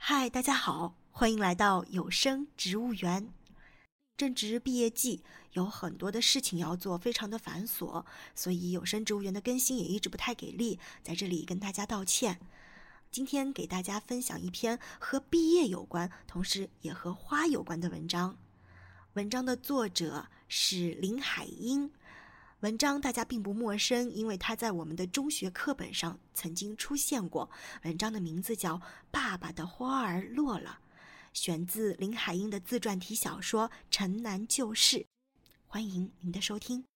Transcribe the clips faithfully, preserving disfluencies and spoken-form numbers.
嗨，大家好，欢迎来到有声植物园。正值毕业季，有很多的事情要做，非常的繁琐，所以有声植物园的更新也一直不太给力，在这里跟大家道歉。今天给大家分享一篇和毕业有关，同时也和花有关的文章。文章的作者是林海音。文章大家并不陌生，因为它在我们的中学课本上曾经出现过。文章的名字叫《爸爸的花儿落了》，选自林海音的自传体小说《城南旧事》。欢迎您的收听。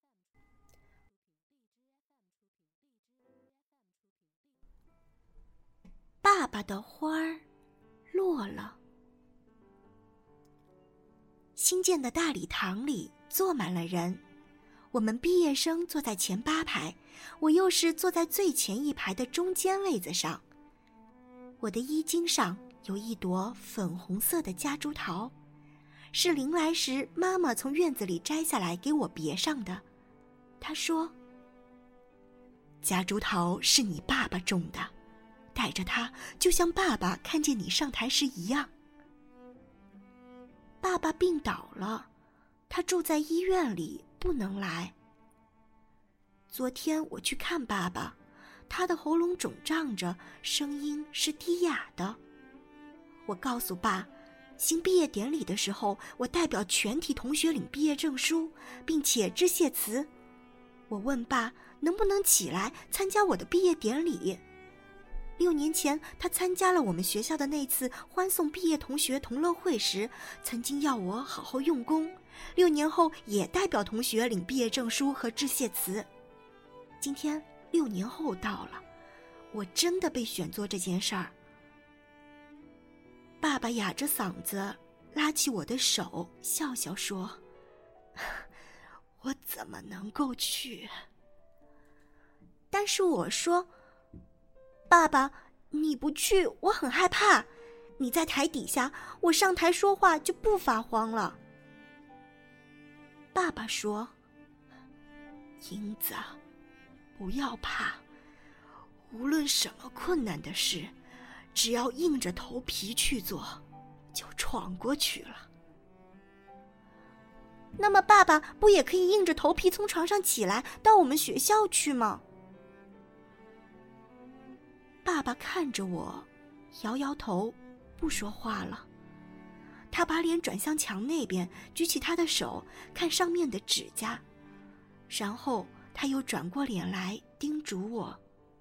爸爸的花儿落了。新建的大礼堂里坐满了人，我们毕业生坐在前八排，我又是坐在最前一排的中间位子上。我的衣襟上有一朵粉红色的夹竹桃，是临来时妈妈从院子里摘下来给我别上的。她说：“夹竹桃是你爸爸种的，带着它就像爸爸看见你上台时一样。”爸爸病倒了，他住在医院里，不能来。昨天我去看爸爸，他的喉咙肿胀着，声音是低哑的。我告诉爸，新毕业典礼的时候，我代表全体同学领毕业证书，并且致谢词。我问爸能不能起来参加我的毕业典礼。六年前，他参加了我们学校的那次欢送毕业同学同乐会时，曾经要我好好用功。六年后，也代表同学领毕业证书和致谢词。今天六年后到了，我真的被选做这件事儿。爸爸哑着嗓子拉起我的手，笑笑说：“我怎么能够去？”但是我说：“爸爸，你不去，我很害怕。你在台底下，我上台说话就不发慌了。”爸爸说：“英子，不要怕，无论什么困难的事，只要硬着头皮去做，就闯过去了。”那么爸爸不也可以硬着头皮从床上起来，到我们学校去吗？爸爸看着我，摇摇头，不说话了。他把脸转向墙那边，举起他的手，看上面的指甲，然后他又转过脸来叮嘱我：“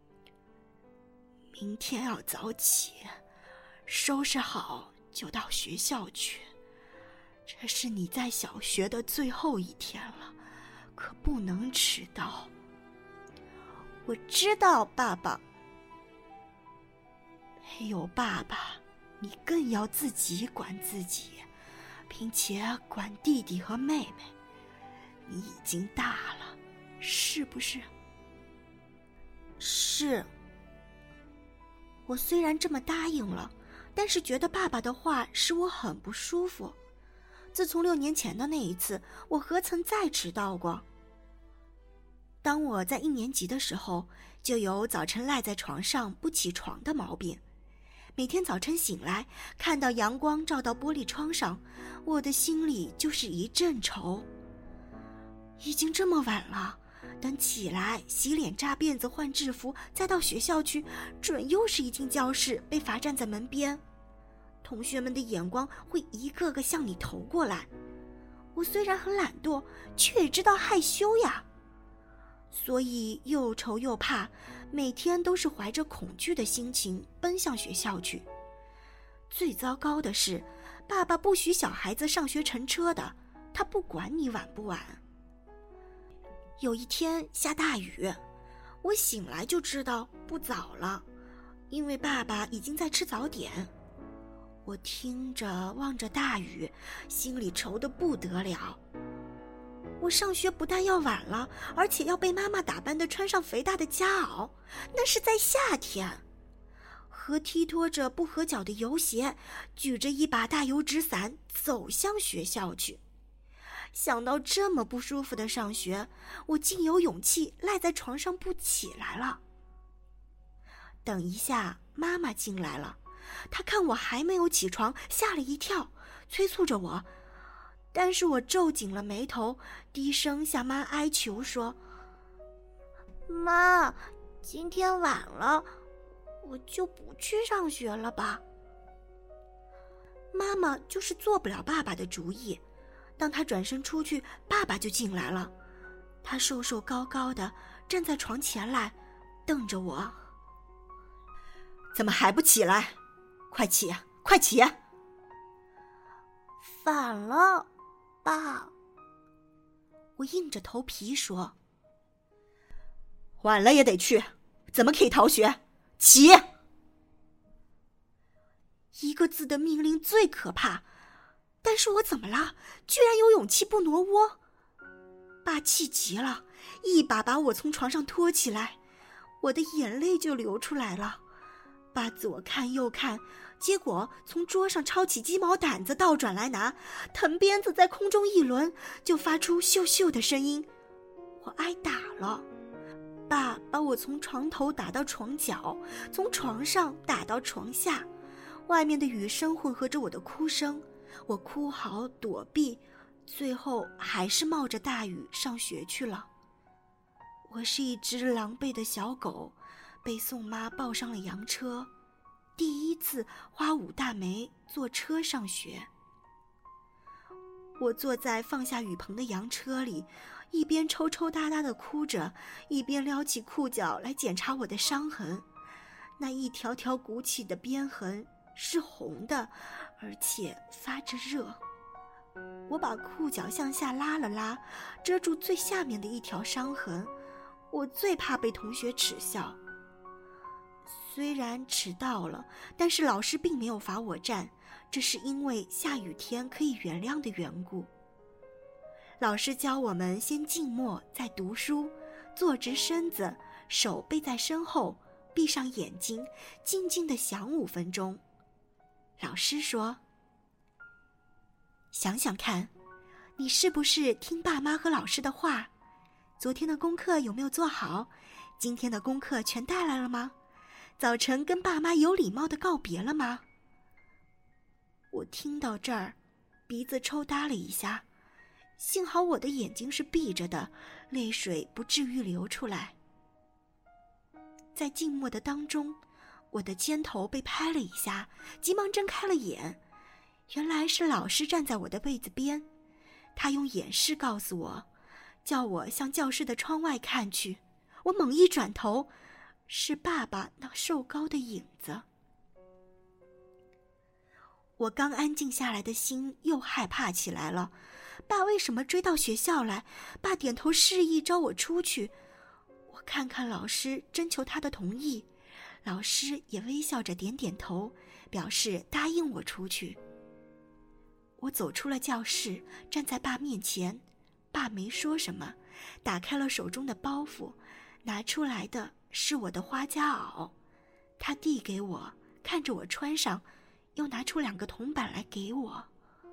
明天要早起，收拾好就到学校去。这是你在小学的最后一天了，可不能迟到。”我知道，爸爸。没有爸爸，你更要自己管自己，并且管弟弟和妹妹。你已经大了，是不是？是。我虽然这么答应了，但是觉得爸爸的话使我很不舒服。自从六年前的那一次，我何曾再迟到过？当我在一年级的时候，就有早晨赖在床上不起床的毛病。每天早晨醒来，看到阳光照到玻璃窗上，我的心里就是一阵愁。已经这么晚了，等起来洗脸扎辫子换制服，再到学校去，准又是一进教室被罚站在门边。同学们的眼光会一个个向你投过来。我虽然很懒惰，却也知道害羞呀。所以又愁又怕，每天都是怀着恐惧的心情奔向学校去。最糟糕的是，爸爸不许小孩子上学乘车的，他不管你晚不晚。有一天下大雨，我醒来就知道不早了，因为爸爸已经在吃早点。我听着望着大雨，心里愁得不得了。我上学不但要晚了，而且要被妈妈打扮得穿上肥大的夹袄，那是在夏天。和踢拖着不合脚的油鞋，举着一把大油纸伞走向学校去。想到这么不舒服的上学，我竟有勇气赖在床上不起来了。等一下，妈妈进来了， 他看我还没有起床，吓了一跳，催促着我。但是我皱紧了眉头，低声向妈哀求说：妈，今天晚了，我就不去上学了吧。妈妈就是做不了爸爸的主意，当他转身出去，爸爸就进来了。他瘦瘦高高的站在床前来，瞪着我：怎么还不起来？快起，快起！反了，爸。我硬着头皮说：晚了也得去，怎么可以逃学？起！一个字的命令最可怕，但是我怎么了？居然有勇气不挪窝。爸气急了，一把把我从床上拖起来，我的眼泪就流出来了。爸左看右看，结果从桌上抄起鸡毛掸子倒转来拿，藤鞭子在空中一轮，就发出咻咻的声音。我挨打了。爸把我从床头打到床角，从床上打到床下，外面的雨声混合着我的哭声，我哭嚎躲避，最后还是冒着大雨上学去了。我是一只狼狈的小狗，被宋妈抱上了洋车，第一次花五大枚坐车上学。我坐在放下雨棚的洋车里，一边抽抽搭搭地哭着，一边撩起裤脚来检查我的伤痕。那一条条鼓起的鞭痕是红的，而且发着热。我把裤脚向下拉了拉，遮住最下面的一条伤痕。我最怕被同学耻笑。虽然迟到了，但是老师并没有罚我站，这是因为下雨天可以原谅的缘故。老师教我们先静默，再读书，坐直身子，手背在身后，闭上眼睛，静静地想五分钟。老师说：想想看，你是不是听爸妈和老师的话？昨天的功课有没有做好？今天的功课全带来了吗？早晨跟爸妈有礼貌地告别了吗？我听到这儿，鼻子抽搭了一下，幸好我的眼睛是闭着的，泪水不至于流出来。在静默的当中，我的肩头被拍了一下，急忙睁开了眼，原来是老师站在我的被子边。他用眼示告诉我，叫我向教室的窗外看去。我猛一转头，是爸爸那瘦高的影子。我刚安静下来的心又害怕起来了。爸为什么追到学校来？爸点头示意招我出去。我看看老师，征求他的同意。老师也微笑着点点头，表示答应我出去。我走出了教室，站在爸面前。爸没说什么，打开了手中的包袱，拿出来的是我的花夹袄。他递给我，看着我穿上，又拿出两个铜板来给我。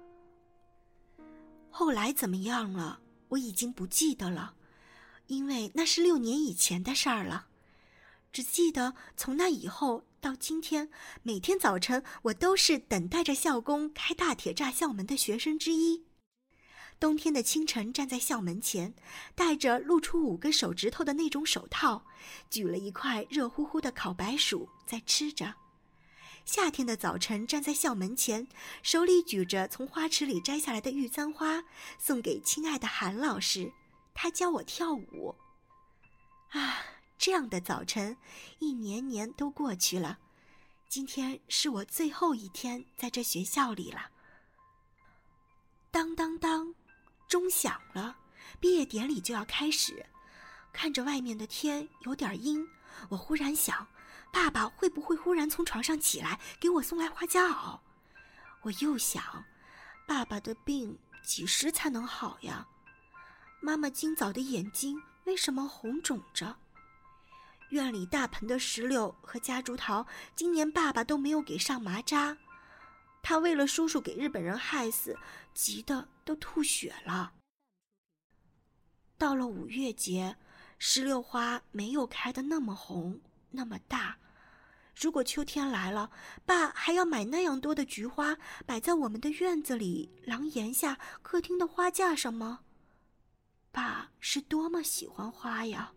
后来怎么样了，我已经不记得了，因为那是六年以前的事儿了。只记得从那以后到今天，每天早晨我都是等待着校工开大铁栅校门的学生之一。冬天的清晨，站在校门前，戴着露出五个手指头的那种手套，举了一块热乎乎的烤白薯在吃着。夏天的早晨，站在校门前，手里举着从花池里摘下来的玉簪花，送给亲爱的韩老师，他教我跳舞。啊，这样的早晨，一年年都过去了。今天是我最后一天在这学校里了。当当当，钟响了，毕业典礼就要开始。看着外面的天有点阴，我忽然想，爸爸会不会忽然从床上起来给我送来花夹袄？我又想，爸爸的病几时才能好呀？妈妈今早的眼睛为什么红肿着？院里大盆的石榴和夹竹桃，今年爸爸都没有给上麻扎。他为了叔叔给日本人害死，急得都吐血了。到了五月节，石榴花没有开得那么红那么大， 如果秋天来了，爸还要买那样多的菊花摆在我们的院子里、廊檐下、客厅的花架上吗？爸是多么喜欢花呀！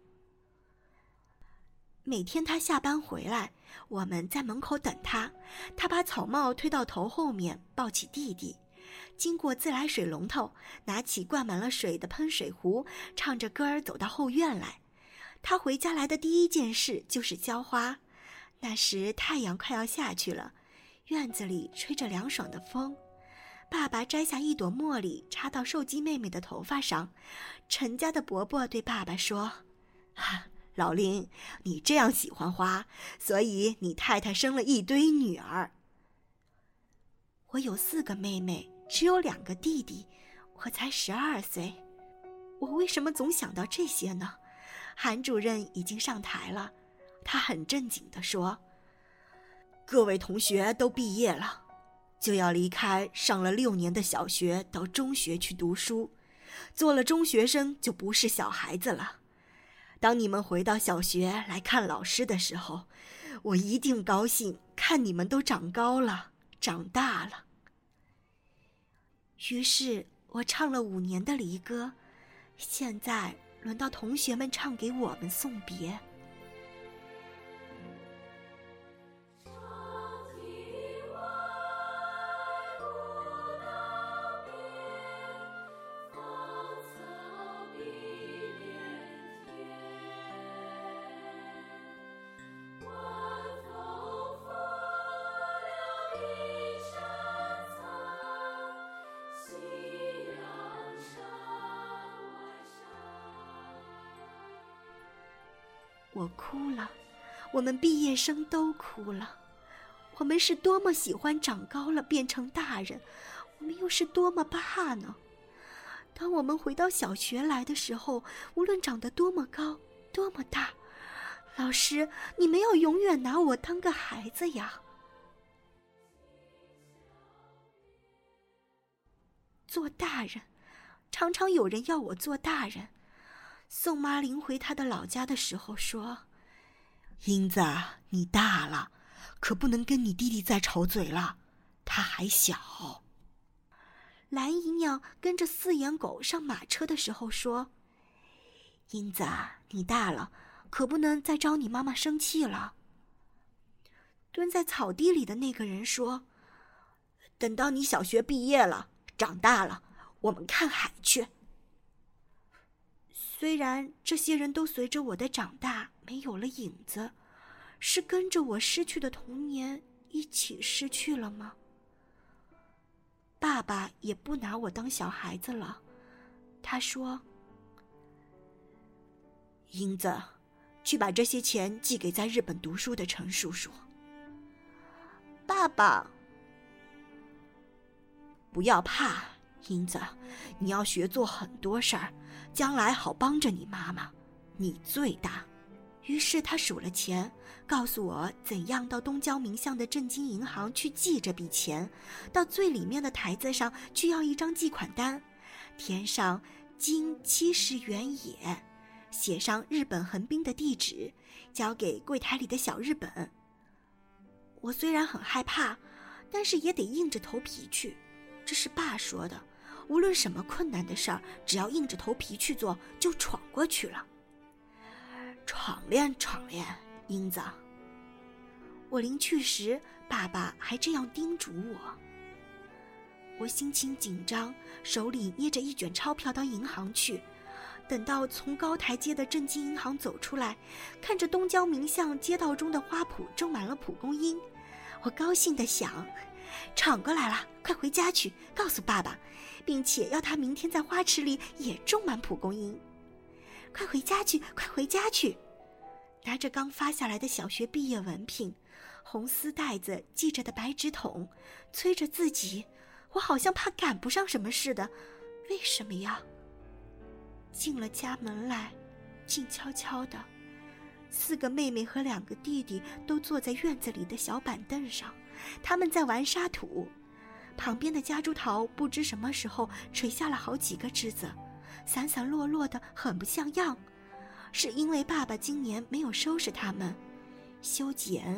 每天他下班回来，我们在门口等他，他把草帽推到头后面，抱起弟弟，经过自来水龙头，拿起灌满了水的喷水壶，唱着歌儿走到后院来。他回家来的第一件事就是浇花。那时太阳快要下去了，院子里吹着凉爽的风。爸爸摘下一朵茉莉插到寿姬妹妹的头发上，陈家的伯伯对爸爸说：啊，老林，你这样喜欢花，所以你太太生了一堆女儿。我有四个妹妹，只有两个弟弟，我才十二岁。我为什么总想到这些呢？韩主任已经上台了，他很正经地说：各位同学都毕业了，就要离开上了六年的小学到中学去读书，做了中学生就不是小孩子了。当你们回到小学来看老师的时候，我一定高兴看你们都长高了，长大了。于是我唱了五年的离歌，现在轮到同学们唱给我们送别。我哭了，我们毕业生都哭了。我们是多么喜欢长高了变成大人，我们又是多么怕呢？当我们回到小学来的时候，无论长得多么高，多么大，老师，你们要永远拿我当个孩子呀。做大人，常常有人要我做大人。宋妈临回她的老家的时候说：英子，你大了，可不能跟你弟弟再吵嘴了，他还小。蓝姨娘跟着四眼狗上马车的时候说：英子，你大了，可不能再招你妈妈生气了。蹲在草地里的那个人说：等到你小学毕业了，长大了，我们看海去。虽然这些人都随着我的长大没有了影子，是跟着我失去的童年一起失去了吗？爸爸也不拿我当小孩子了，他说：英子，去把这些钱寄给在日本读书的陈叔叔。爸爸，不要怕，英子，你要学做很多事儿，将来好帮着你妈妈，你最大。于是他数了钱，告诉我怎样到东郊民巷的正金银行去寄这笔钱，到最里面的台子上去要一张寄款单，填上金七十元也，写上日本横滨的地址，交给柜台里的小日本。我虽然很害怕，但是也得硬着头皮去，这是爸说的，无论什么困难的事儿，只要硬着头皮去做，就闯过去了。闯练闯练，英子。我临去时，爸爸还这样叮嘱我。我心情紧张，手里捏着一卷钞票到银行去。等到从高台街的正金银行走出来，看着东郊民巷街道中的花圃种满了蒲公英，我高兴地想：闯过来了，快回家去，告诉爸爸，并且要他明天在花池里也种满蒲公英。快回家去，快回家去！拿着刚发下来的小学毕业文凭，红丝带子系着的白纸筒，催着自己，我好像怕赶不上什么似的。为什么呀？进了家门来，静悄悄的，四个妹妹和两个弟弟都坐在院子里的小板凳上，他们在玩沙土。旁边的夹竹桃不知什么时候垂下了好几个枝子，散散落落的，很不像样，是因为爸爸今年没有收拾它们，修剪、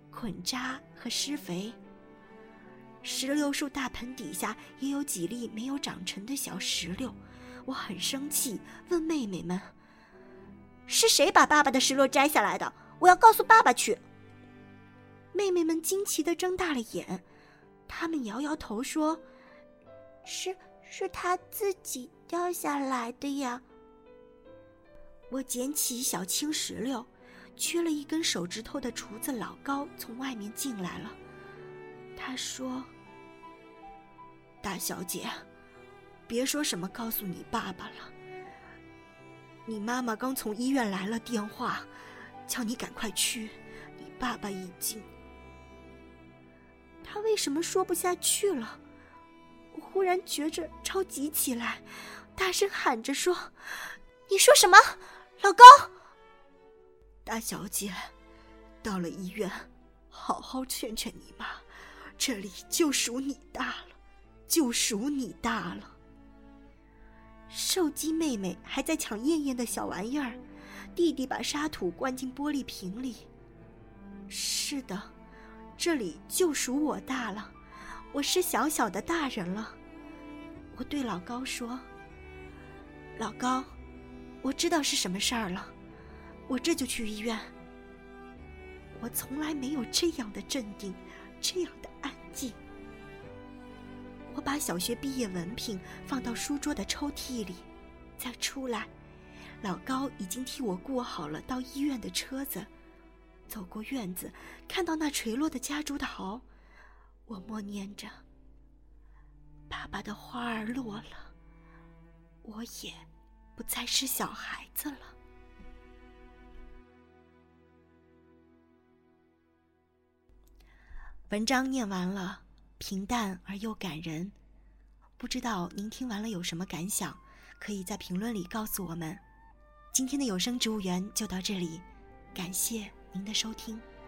捆扎和施肥。石榴树大盆底下也有几粒没有长成的小石榴，我很生气，问妹妹们：是谁把爸爸的石榴摘下来的？我要告诉爸爸去。妹妹们惊奇地睁大了眼，她们摇摇头说：是是他自己掉下来的呀。我捡起小青石榴，缺了一根手指头的厨子老高从外面进来了。他说：大小姐，别说什么告诉你爸爸了，你妈妈刚从医院来了电话，叫你赶快去，你爸爸已经……他为什么说不下去了？我忽然觉着着急起来，大声喊着说：你说什么？老高！大小姐，到了医院，好好劝劝你妈，这里就属你大了，就属你大了。瘦鸡妹妹还在抢燕燕的小玩意儿，弟弟把沙土灌进玻璃瓶里。是的，这里就属我大了，我是小小的大人了。我对老高说：老高，我知道是什么事儿了，我这就去医院。我从来没有这样的镇定，这样的安静。我把小学毕业文凭放到书桌的抽屉里，再出来，老高已经替我雇好了到医院的车子。走过院子，看到那垂落的夹竹桃，我默念着：爸爸的花儿落了，我也不再是小孩子了。文章念完了，平淡而又感人。不知道您听完了有什么感想，可以在评论里告诉我们。今天的有声植物园就到这里，感谢您的收听。